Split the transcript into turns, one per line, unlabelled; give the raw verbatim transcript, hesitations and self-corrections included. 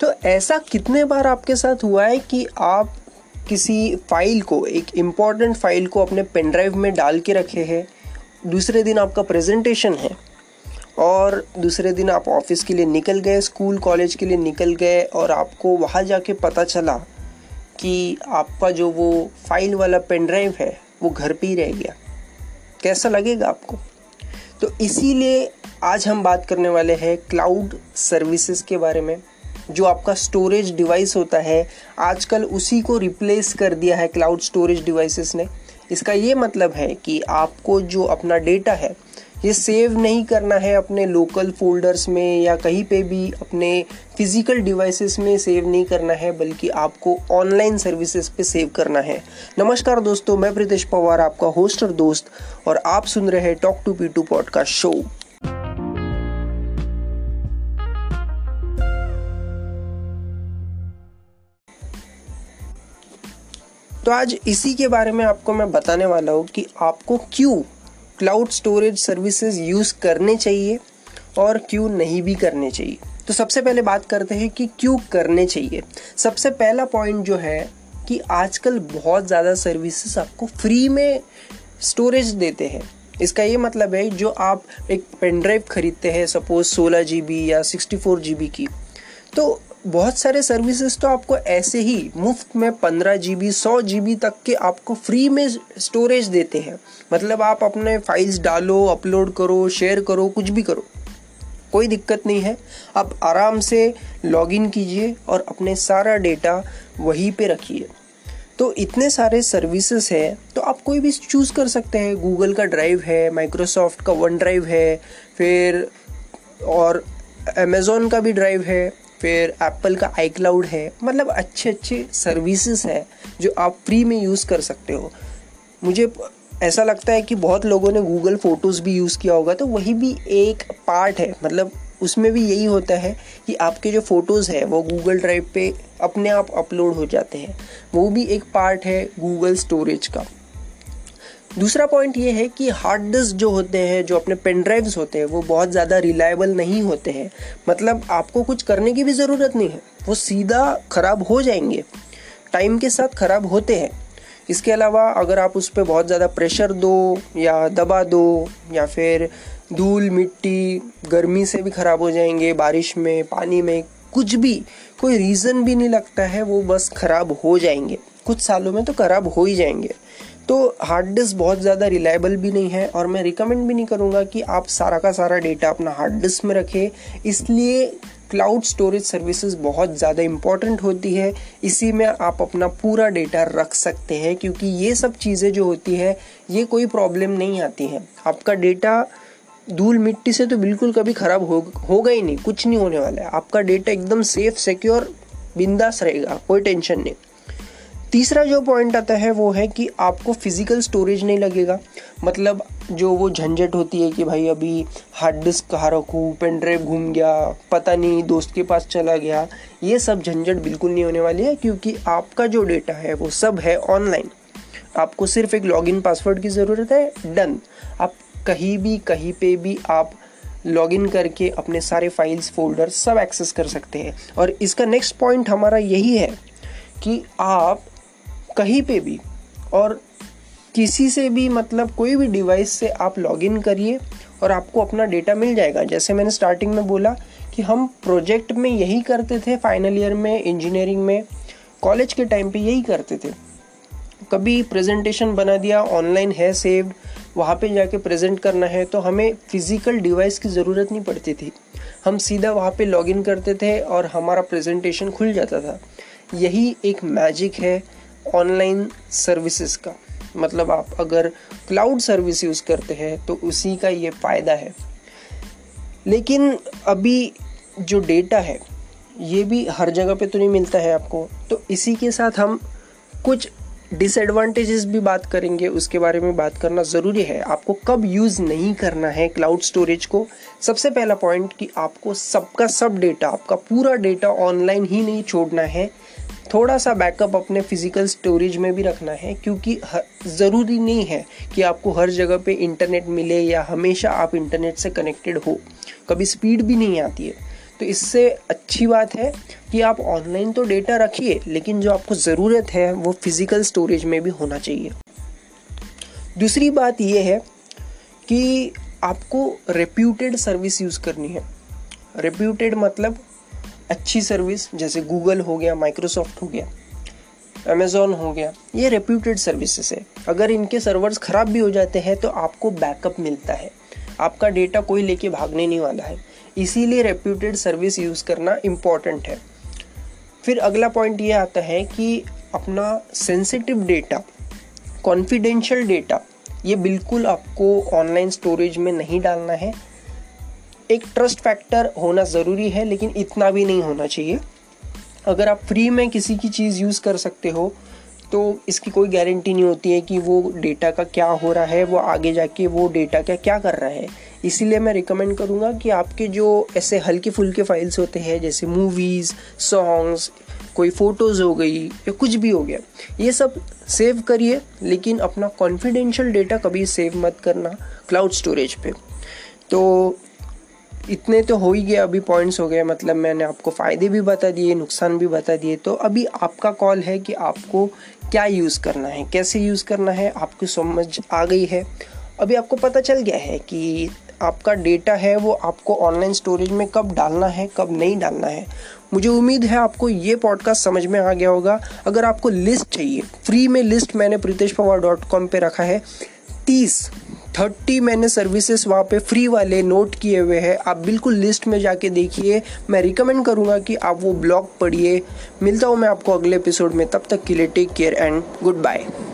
तो ऐसा कितने बार आपके साथ हुआ है कि आप किसी फाइल को, एक इम्पॉर्टेंट फाइल को अपने पेन ड्राइव में डाल के रखे हैं, दूसरे दिन आपका प्रेजेंटेशन है और दूसरे दिन आप ऑफिस के लिए निकल गए, स्कूल कॉलेज के लिए निकल गए और आपको वहाँ जाके पता चला कि आपका जो वो फाइल वाला पेन ड्राइव है वो घर पे ही रह गया। कैसा लगेगा आपको? तो इसीलिए आज हम बात करने वाले हैं क्लाउड सर्विसेज के बारे में। जो आपका स्टोरेज डिवाइस होता है, आजकल उसी को रिप्लेस कर दिया है क्लाउड स्टोरेज डिवाइसेस ने। इसका ये मतलब है कि आपको जो अपना डेटा है ये सेव नहीं करना है अपने लोकल फोल्डर्स में या कहीं पे भी अपने फिजिकल डिवाइसेस में सेव नहीं करना है, बल्कि आपको ऑनलाइन सर्विसेज पे सेव करना है। नमस्कार दोस्तों, मैं प्रीतेश पवार, आपका होस्ट और दोस्त, और आप सुन रहे हैं talk to P two podcast show. तो आज इसी के बारे में आपको मैं बताने वाला हूँ कि आपको क्यों क्लाउड स्टोरेज सर्विसेज यूज़ करने चाहिए और क्यों नहीं भी करने चाहिए। तो सबसे पहले बात करते हैं कि क्यों करने चाहिए। सबसे पहला पॉइंट जो है कि आजकल बहुत ज़्यादा सर्विसेज आपको फ्री में स्टोरेज देते हैं। इसका ये मतलब है जो आप एक पेन ड्राइव खरीदते हैं, सपोज सोलह जी बी या सिक्सटी फोर जी बी की, तो बहुत सारे सर्विसेज तो आपको ऐसे ही मुफ्त में पंद्रह जी बी सौ जी बी तक के आपको फ्री में स्टोरेज देते हैं। मतलब आप अपने फाइल्स डालो, अपलोड करो, शेयर करो, कुछ भी करो, कोई दिक्कत नहीं है। आप आराम से लॉगिन कीजिए और अपने सारा डेटा वहीं पे रखिए। तो इतने सारे सर्विसेज है, तो आप कोई भी चूज़ कर सकते हैं। गूगल का ड्राइव है, माइक्रोसॉफ्ट का वन ड्राइव है, फिर और अमेज़ॉन का भी ड्राइव है, फिर एप्पल का आई क्लाउड है। मतलब अच्छे अच्छे सर्विसेज है जो आप फ्री में यूज़ कर सकते हो। मुझे ऐसा लगता है कि बहुत लोगों ने गूगल फ़ोटोज़ भी यूज़ किया होगा, तो वही भी एक पार्ट है। मतलब उसमें भी यही होता है कि आपके जो फ़ोटोज़ है वो गूगल ड्राइव पे अपने आप अपलोड हो जाते हैं। वो भी एक पार्ट है गूगल स्टोरेज का। दूसरा पॉइंट ये है कि हार्ड डिस्क जो होते हैं, जो अपने पेन ड्राइव्स होते हैं, वो बहुत ज़्यादा रिलायबल नहीं होते हैं। मतलब आपको कुछ करने की भी ज़रूरत नहीं है, वो सीधा ख़राब हो जाएंगे, टाइम के साथ ख़राब होते हैं। इसके अलावा अगर आप उस पर बहुत ज़्यादा प्रेशर दो या दबा दो या फिर धूल मिट्टी गर्मी से भी ख़राब हो जाएंगे, बारिश में, पानी में, कुछ भी कोई रीज़न भी नहीं लगता है, वो बस ख़राब हो जाएंगे। कुछ सालों में तो ख़राब हो ही जाएंगे। तो हार्ड डिस्क बहुत ज़्यादा रिलायबल भी नहीं है और मैं रिकमेंड भी नहीं करूँगा कि आप सारा का सारा डेटा अपना हार्ड डिस्क में रखें। इसलिए क्लाउड स्टोरेज सर्विसेज बहुत ज़्यादा इम्पॉर्टेंट होती है। इसी में आप अपना पूरा डेटा रख सकते हैं, क्योंकि ये सब चीज़ें जो होती है ये कोई प्रॉब्लम नहीं आती है। आपका डेटा धूल मिट्टी से तो बिल्कुल कभी ख़राब हो होगा ही नहीं, कुछ नहीं होने वाला है। आपका डेटा एकदम सेफ, सिक्योर, बिंदास रहेगा, कोई टेंशन नहीं। तीसरा जो पॉइंट आता है वो है कि आपको फिजिकल स्टोरेज नहीं लगेगा। मतलब जो वो झंझट होती है कि भाई अभी हार्ड डिस्क कहाँ रखूँ, पेन ड्राइव घूम गया, पता नहीं दोस्त के पास चला गया, ये सब झंझट बिल्कुल नहीं होने वाली है, क्योंकि आपका जो डेटा है वो सब है ऑनलाइन। आपको सिर्फ एक लॉगिन पासवर्ड की ज़रूरत है, डन। आप कहीं भी कहीं पे भी आप लॉगिन करके अपने सारे फाइल्स, फोल्डर सब एक्सेस कर सकते हैं। और इसका नेक्स्ट पॉइंट हमारा यही है कि आप कहीं पे भी और किसी से भी, मतलब कोई भी डिवाइस से आप लॉगिन करिए और आपको अपना डेटा मिल जाएगा। जैसे मैंने स्टार्टिंग में बोला कि हम प्रोजेक्ट में यही करते थे, फाइनल ईयर में, इंजीनियरिंग में, कॉलेज के टाइम पे यही करते थे। कभी प्रेजेंटेशन बना दिया, ऑनलाइन है सेव्ड, वहाँ पे जाके प्रेजेंट करना है तो हमें फिजिकल डिवाइस की ज़रूरत नहीं पड़ती थी। हम सीधा वहाँ पे लॉगिन करते थे और हमारा प्रेजेंटेशन खुल जाता था। यही एक मैजिक है ऑनलाइन सर्विसेज का। मतलब आप अगर क्लाउड सर्विस यूज़ करते हैं तो उसी का ये फ़ायदा है। लेकिन अभी जो डेटा है ये भी हर जगह पे तो नहीं मिलता है आपको, तो इसी के साथ हम कुछ डिसएडवांटेजेस भी बात करेंगे, उसके बारे में बात करना ज़रूरी है। आपको कब यूज़ नहीं करना है क्लाउड स्टोरेज को। सबसे पहला पॉइंट कि आपको सबका सब डेटा, आपका पूरा डेटा ऑनलाइन ही नहीं छोड़ना है, थोड़ा सा बैकअप अपने फिजिकल स्टोरेज में भी रखना है, क्योंकि ज़रूरी नहीं है कि आपको हर जगह पे इंटरनेट मिले या हमेशा आप इंटरनेट से कनेक्टेड हो। कभी स्पीड भी नहीं आती है। तो इससे अच्छी बात है कि आप ऑनलाइन तो डेटा रखिए, लेकिन जो आपको ज़रूरत है वो फिज़िकल स्टोरेज में भी होना चाहिए। दूसरी बात ये है कि आपको रेप्यूटेड सर्विस यूज़ करनी है। रेप्यूटेड मतलब अच्छी सर्विस, जैसे गूगल हो गया, माइक्रोसॉफ्ट हो गया, अमेज़ॉन हो गया, ये रेप्यूटेड सर्विसेज है। अगर इनके सर्वर्स ख़राब भी हो जाते हैं तो आपको बैकअप मिलता है, आपका डेटा कोई लेके भागने नहीं वाला है। इसीलिए रेप्यूटेड सर्विस यूज़ करना इम्पॉर्टेंट है। फिर अगला पॉइंट ये आता है कि अपना सेंसिटिव डेटा, कॉन्फिडेंशियल डेटा, ये बिल्कुल आपको ऑनलाइन स्टोरेज में नहीं डालना है। एक ट्रस्ट फैक्टर होना ज़रूरी है, लेकिन इतना भी नहीं होना चाहिए। अगर आप फ्री में किसी की चीज़ यूज़ कर सकते हो तो इसकी कोई गारंटी नहीं होती है कि वो डेटा का क्या हो रहा है, वो आगे जाके वो डेटा का क्या कर रहा है। इसीलिए मैं रिकमेंड करूँगा कि आपके जो ऐसे हल्के फुल्के फाइल्स होते हैं, जैसे मूवीज़, सॉन्ग्स, कोई फ़ोटोज़ हो गई या कुछ भी हो गया, ये सब सेव करिए, लेकिन अपना कॉन्फिडेंशियल डेटा कभी सेव मत करना क्लाउड स्टोरेज पे। तो इतने तो हो ही गए, अभी पॉइंट्स हो गए, मतलब मैंने आपको फ़ायदे भी बता दिए, नुकसान भी बता दिए। तो अभी आपका कॉल है कि आपको क्या यूज़ करना है, कैसे यूज़ करना है, आपकी समझ आ गई है। अभी आपको पता चल गया है कि आपका डेटा है वो आपको ऑनलाइन स्टोरेज में कब डालना है, कब नहीं डालना है। मुझे उम्मीद है आपको ये पॉडकास्ट समझ में आ गया होगा। अगर आपको लिस्ट चाहिए, फ्री में लिस्ट मैंने प्रीतेश पवार डॉट कॉम पे रखा है, तीस थर्टी मैंने सर्विसेज वहाँ पे फ्री वाले नोट किए हुए हैं। आप बिल्कुल लिस्ट में जाके देखिए। मैं रिकमेंड करूँगा कि आप वो ब्लॉग पढ़िए। मिलता हूँ मैं आपको अगले एपिसोड में, तब तक के लिए take care and good bye.